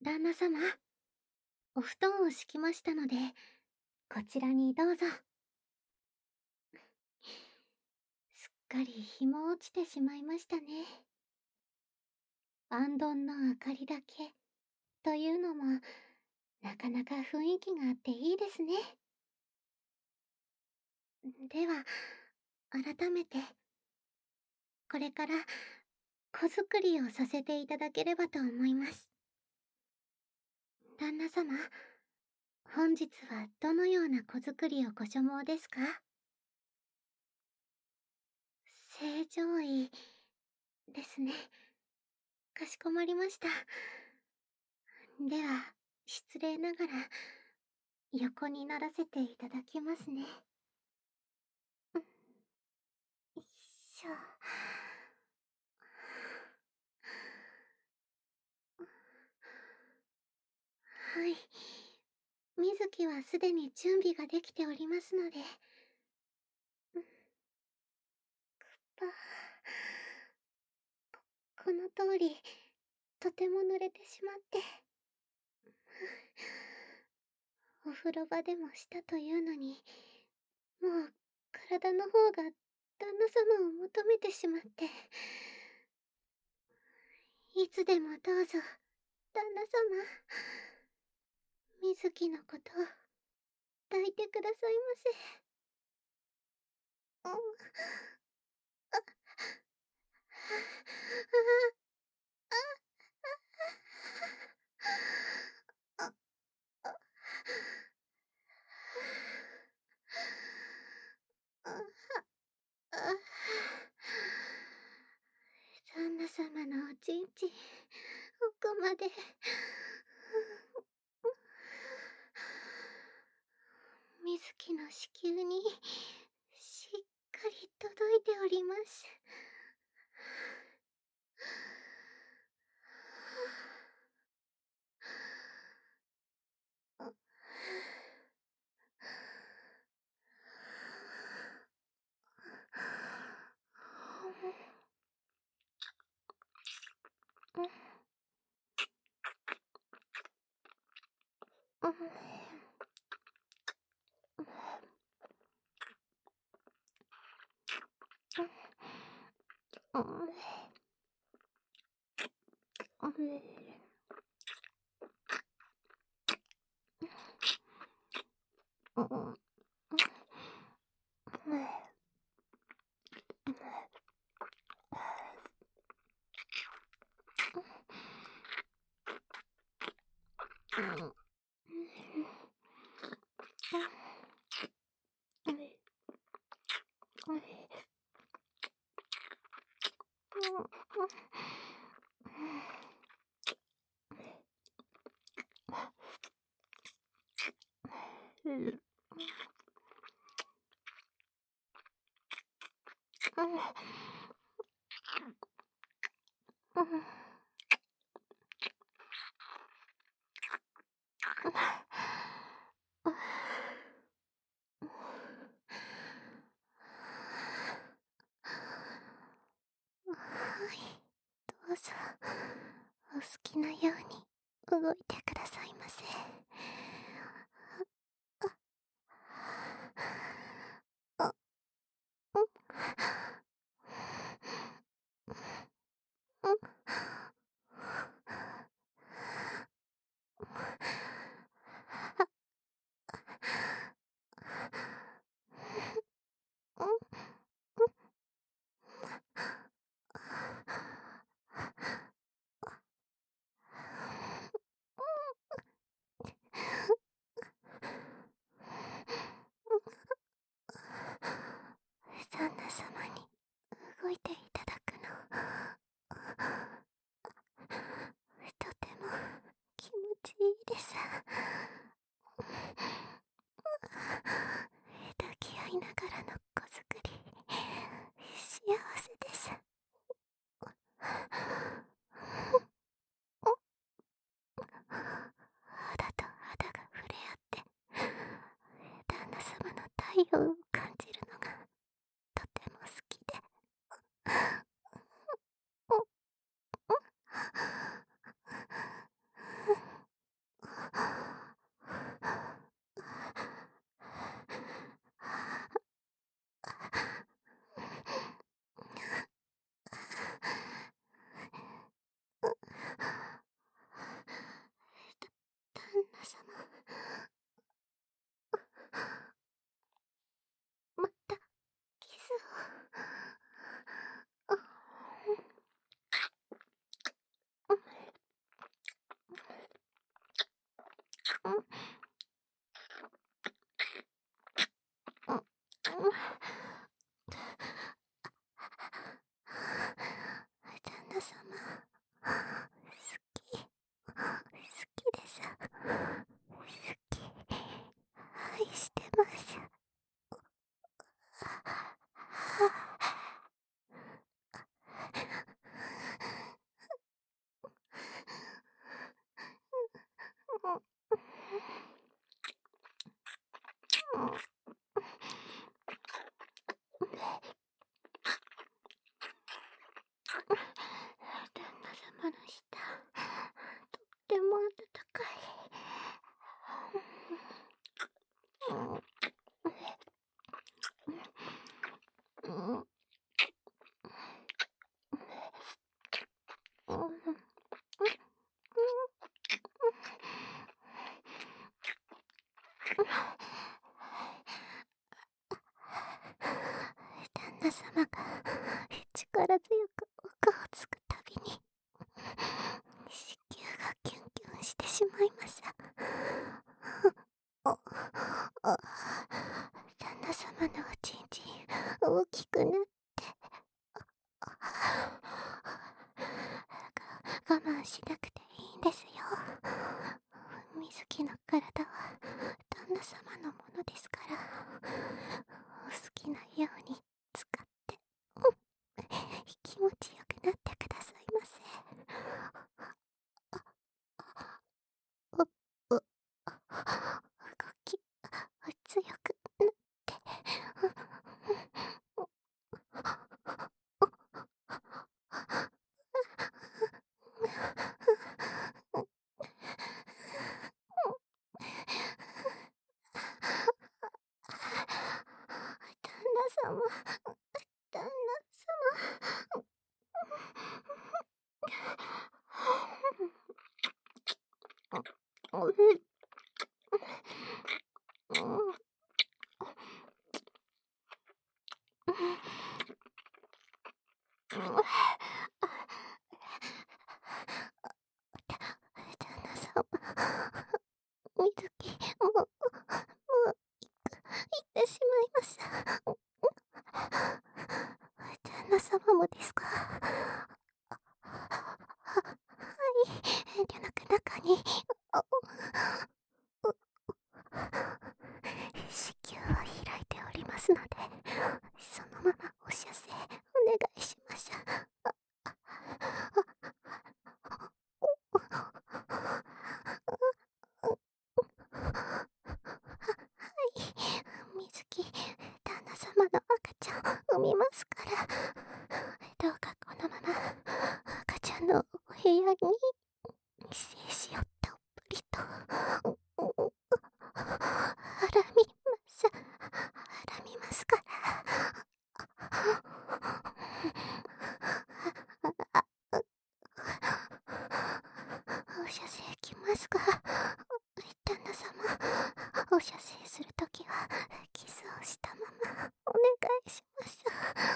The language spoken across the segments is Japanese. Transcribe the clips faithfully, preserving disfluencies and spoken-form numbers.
旦那様、お布団を敷きましたので、こちらにどうぞ。すっかり日も落ちてしまいましたね。あんどんの明かりだけというのも、なかなか雰囲気があっていいですね。では、改めて、これから子作りをさせていただければと思います。旦那様、本日はどのような子作りをご所望ですか？正常位ですね。かしこまりました。では、失礼ながら、横にならせていただきますね。よいしょ。はい。水木はすでに準備ができておりますので。ぱこ、この通り、とても濡れてしまって。お風呂場でもしたというのに、もう体の方が旦那様を求めてしまって。いつでもどうぞ、旦那様。水木のこと、抱いてくださいませ。あ、あ、あ、あ、あ、あ、あ、あ、旦那様のおちんちん、奥まで。水木の子宮にしっかり届いております。はい、どうぞ、お好きなように動いてくださいませ。あ、うん、うん、うん、旦那様に動いていただくの、とても気持ちいいです。抱き合いながらの子作り、幸せです。肌と肌が触れ合って、旦那様の体温を感じるのがとても好きで。 那様が力強く奥をつくたびに子宮がキュンキュンしてしまいます。おお旦那様のおちんちん大きくなってが我慢しなくていいんですよ。水木の体は旦那様のものですから、お好きなように使って、気持ちよくなってくださいませ。お、お、動き、強くなって、旦那様、旦那様。旦那様、水木、もう、もう、行ってしまいます。旦那様もですか？はい、遠慮なく中に、子宮は開いておりますので、そのままお射精お願いします。水木、旦那様の赤ちゃん産みますから、どうかこのまま赤ちゃんのお部屋に精子をたっぷりとはらみます、はらみますから。お射精きますが、旦那様、お射精するときはキスをしたままお願いします。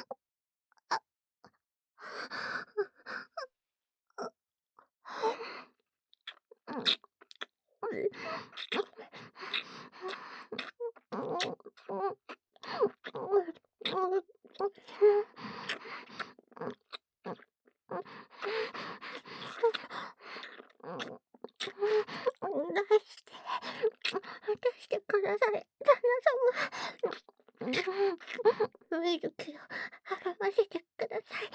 出して、出してください、旦那様。ミルクをはらませてください。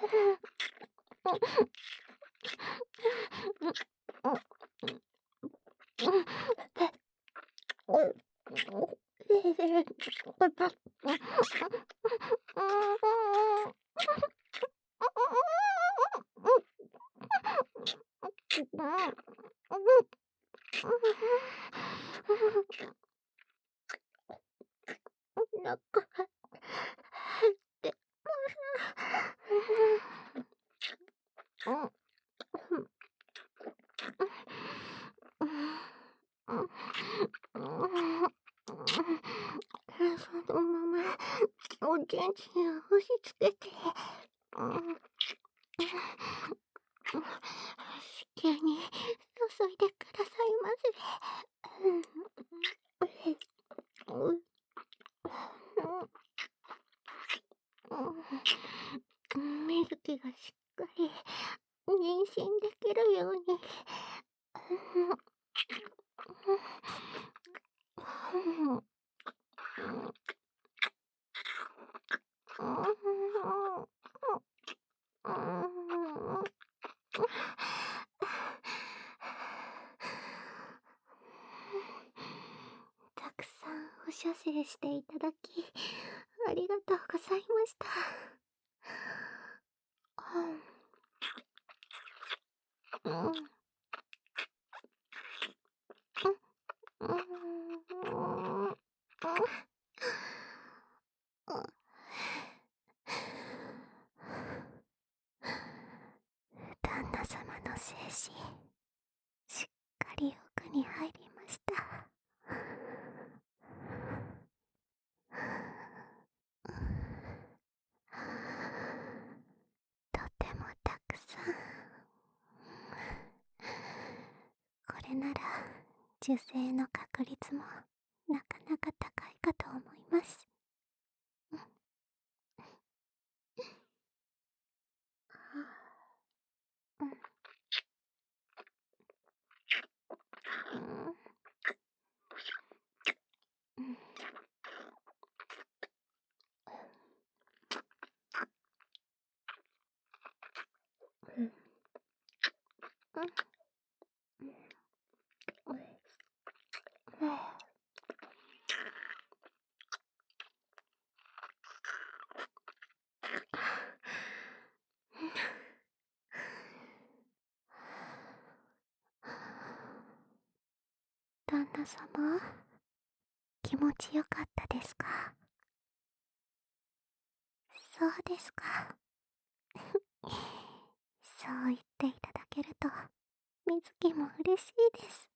お腹が減ってます。そのままおちんちんを押し付けて、子宮に注いでくださいませ。ミルキがしっかり妊娠できるように。たくさんお射精していただきありがとうございました。うん、旦那様の精子しっかり奥に入りました。 受精の確率もなかなか高いかと思います。うん。うん。うん。うん。うん。旦那様、気持ちよかったですか？そうですか。そう言っていただけると、みずきも嬉しいです。